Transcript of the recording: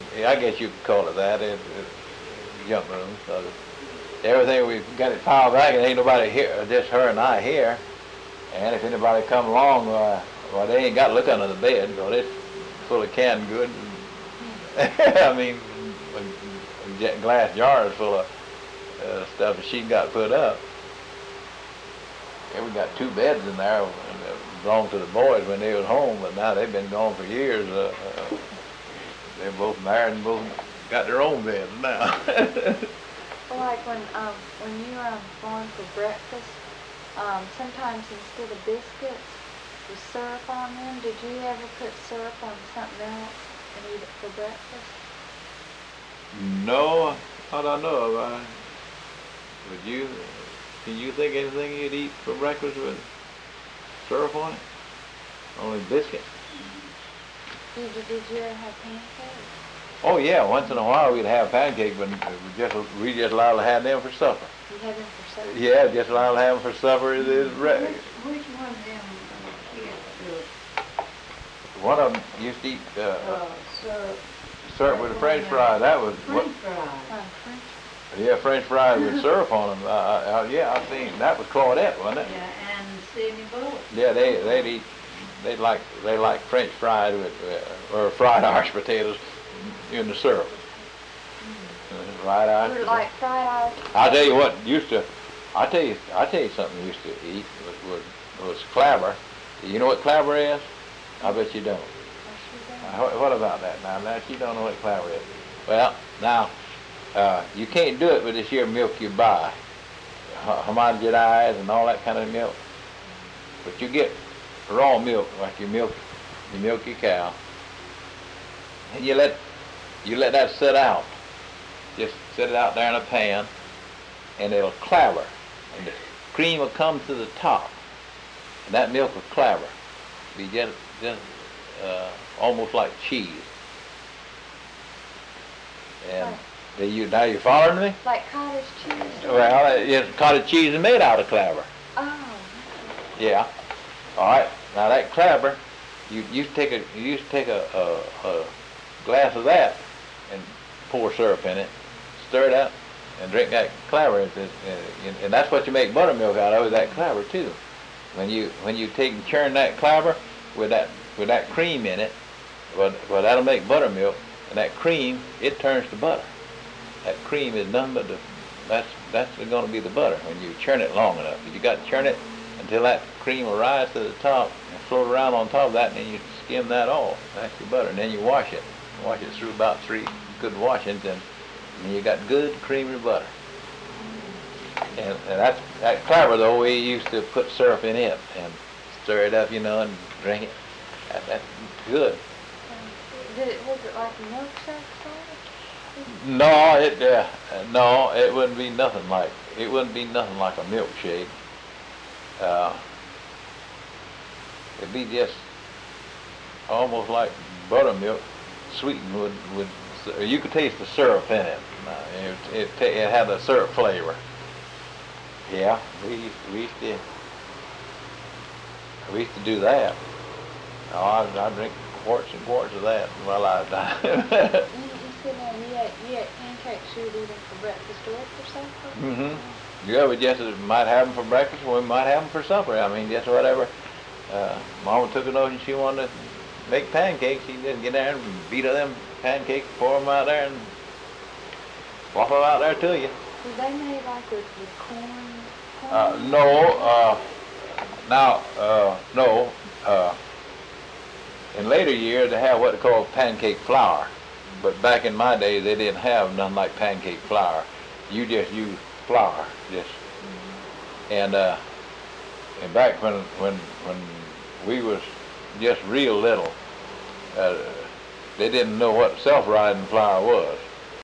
I guess you could call it that. Junk room. So everything we got it piled back, and ain't nobody here. Just her and I here. And if anybody come along, well, they ain't got to look under the bed, because it's full of canned goods. I mean, glass jars full of stuff that she got put up. Yeah, we got 2 beds in there that belonged to the boys when they was home, but now they've been gone for years. They're both married and both got their own beds now. Well, like when you going for breakfast, sometimes instead of biscuits with syrup on them, did you ever put syrup on something else and eat it for breakfast? No, not I know of. Would you? Can you think of anything you'd eat for breakfast with syrup on it? Only biscuit? Did you ever have pancakes? Oh yeah, once in a while we'd have pancakes, but we just allowed to have them for supper. You had them for supper? Yeah, just allowed to have them for supper. Which one of them kids do? One of them used to eat Syrup. syrup with a French fry. That was French fries. French. Yeah, French fries with syrup on them. Yeah, I seen that was Claudette, wasn't it? Yeah, and Sydney Bullock. Yeah, they like French fries with or fried Irish potatoes in the syrup. Fried Irish. Like fried Irish. I'll tell you what I tell you something we used to eat was clabber. You know what clabber is? I bet you don't. What about that now? Now you don't know what clabber is. Well, now you can't do it with this here milk you buy, homogenized and all that kind of milk. But you get raw milk, like you milk your cow, and you let that sit out. Just set it out there in a pan, and it'll clabber, and the cream will come to the top, and that milk will clabber. Be just almost like cheese. And now you following me? Like cottage cheese? Well, cottage cheese is made out of clabber. Oh. Yeah. All right. Now that clabber, you used to take a glass of that and pour syrup in it, stir it up, and drink that clabber. And that's what you make buttermilk out of, is that clabber too. When you take and churn that clabber with that cream in it, well that'll make buttermilk, and that cream it turns to butter. That cream is nothing but that's going to be the butter when you churn it long enough. You got to churn it until that cream will rise to the top and float around on top of that, and then you skim that off. That's your butter, and then you wash it. Wash it through about 3 good washings, and you got good creamy butter. And that clabber though, we used to put syrup in it and stir it up, and drink it. That's good. Was it like a milkshake sort? No, it wouldn't be nothing like a milkshake. It'd be just almost like buttermilk, sweetened with. You could taste the syrup in it. It had a syrup flavor. Yeah, we used to do that. Oh, I drink quarts and quarts of that in my lifetime. You said now you ate pancakes. You would eat them for breakfast or for supper? Mm-hmm. Yeah, we just might have them for breakfast, or we might have them for supper. I mean, just whatever. Mama took a notion she wanted to make pancakes. She just get there and beat up them pancakes, pour them out there, and flop them out there to you. Were they made like with corn? No. In later years, they have what they call pancake flour. But back in my day, they didn't have nothing like pancake flour. You just use flour, and back when we was just real little, they didn't know what self-rising flour was.